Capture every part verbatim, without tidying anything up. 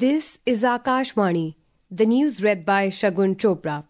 This is Akashvani, the news read by Shagun Chopra.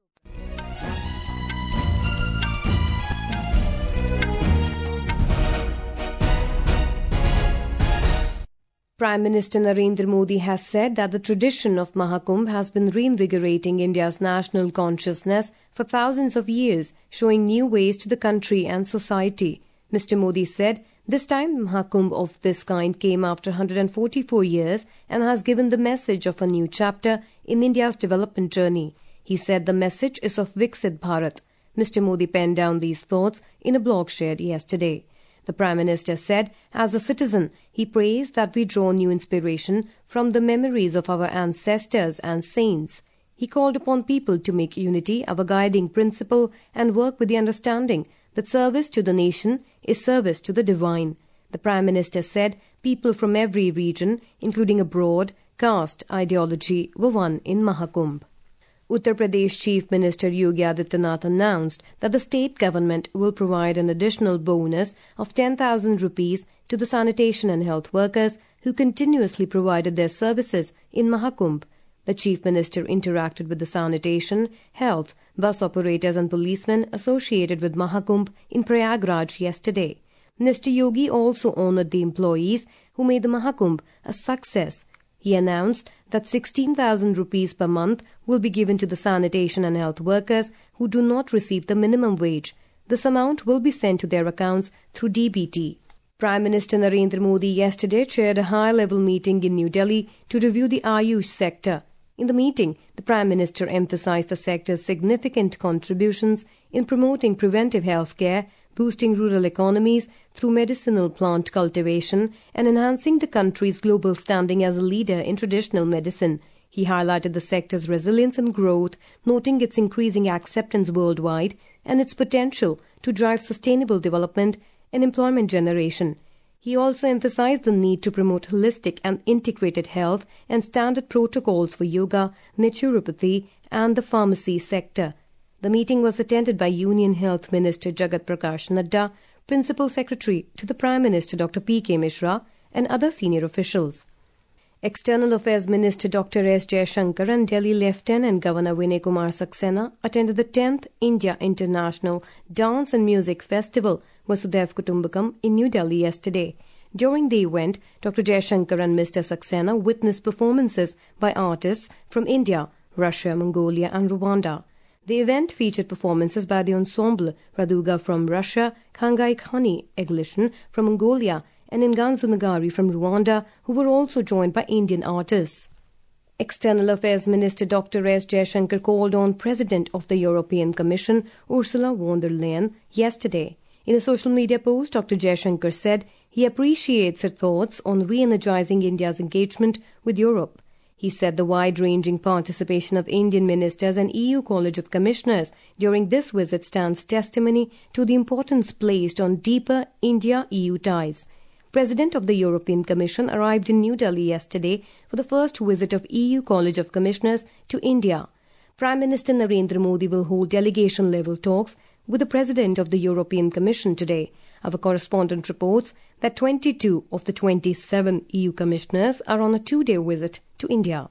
Prime Minister Narendra Modi has said that the tradition of Mahakumbh has been reinvigorating India's national consciousness for thousands of years, showing new ways to the country and society. Mister Modi said, this time Mahakumbh of this kind came after one hundred forty-four years and has given the message of a new chapter in India's development journey. He said the message is of Viksit Bharat. Mister Modi penned down these thoughts in a blog shared yesterday. The Prime Minister said, as a citizen, he prays that we draw new inspiration from the memories of our ancestors and saints. He called upon people to make unity our guiding principle and work with the understanding that service to the nation is service to the divine. The Prime Minister said people from every region, including abroad, caste, ideology, were one in Mahakumbh. Uttar Pradesh Chief Minister Yogi Adityanath announced that the state government will provide an additional bonus of ten thousand rupees to the sanitation and health workers who continuously provided their services in Mahakumbh. The Chief Minister interacted with the sanitation, health, bus operators and policemen associated with Mahakumbh in Prayagraj yesterday. Mister Yogi also honoured the employees who made the Mahakumbh a success. He announced that sixteen thousand rupees per month will be given to the sanitation and health workers who do not receive the minimum wage. This amount will be sent to their accounts through D B T. Prime Minister Narendra Modi yesterday chaired a high-level meeting in New Delhi to review the Ayush sector. In the meeting, the Prime Minister emphasized the sector's significant contributions in promoting preventive health care, boosting rural economies through medicinal plant cultivation, and enhancing the country's global standing as a leader in traditional medicine. He highlighted the sector's resilience and growth, noting its increasing acceptance worldwide and its potential to drive sustainable development and employment generation. He also emphasized the need to promote holistic and integrated health and standard protocols for yoga, naturopathy, and the pharmacy sector. The meeting was attended by Union Health Minister Jagat Prakash Nadda, Principal Secretary to the Prime Minister Doctor P K Mishra, and other senior officials. External Affairs Minister Doctor S Jaishankar and Delhi Lieutenant Governor Vinay Kumar Saxena attended the tenth India International Dance and Music Festival Vasudhaiv Kutumbakam in New Delhi yesterday. During the event, Doctor Jaishankar and Mister Saxena witnessed performances by artists from India, Russia, Mongolia and Rwanda. The event featured performances by the ensemble Raduga from Russia, Khangai Khani Eglishan from Mongolia, and Inganzu Nagari from Rwanda, who were also joined by Indian artists. External Affairs Minister Doctor S Jaishankar called on President of the European Commission, Ursula von der Leyen, yesterday. In a social media post, Doctor Jaishankar said he appreciates her thoughts on re-energizing India's engagement with Europe. He said the wide-ranging participation of Indian ministers and E U College of Commissioners during this visit stands testimony to the importance placed on deeper India-E U ties. President of the European Commission arrived in New Delhi yesterday for the first visit of E U College of Commissioners to India. Prime Minister Narendra Modi will hold delegation-level talks with the President of the European Commission today. Our correspondent reports that twenty-two of the twenty-seven E U commissioners are on a two-day visit to India.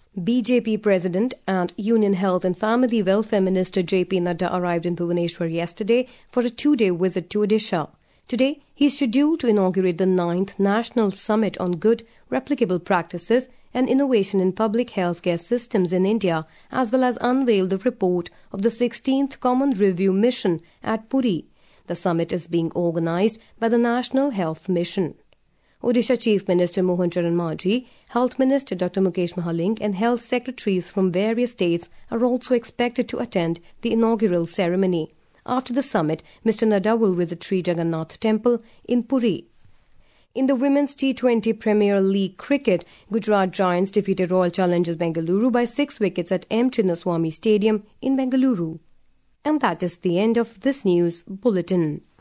B J P President and Union Health and Family Welfare Minister J P Nadda arrived in Bhubaneswar yesterday for a two-day visit to Odisha. Today, he is scheduled to inaugurate the ninth National Summit on Good, Replicable Practices and Innovation in Public Healthcare Systems in India, as well as unveil the report of the sixteenth Common Review Mission at Puri. The summit is being organized by the National Health Mission. Odisha Chief Minister Mohan Charan Majhi, Health Minister Doctor Mukesh Mahaling and Health Secretaries from various states are also expected to attend the inaugural ceremony. After the summit, Mister Nadda will visit Sri Jagannath Temple in Puri. In the Women's T twenty Premier League cricket, Gujarat Giants defeated Royal Challengers Bengaluru by six wickets at M. Chinnaswamy Stadium in Bengaluru. And that is the end of this news bulletin.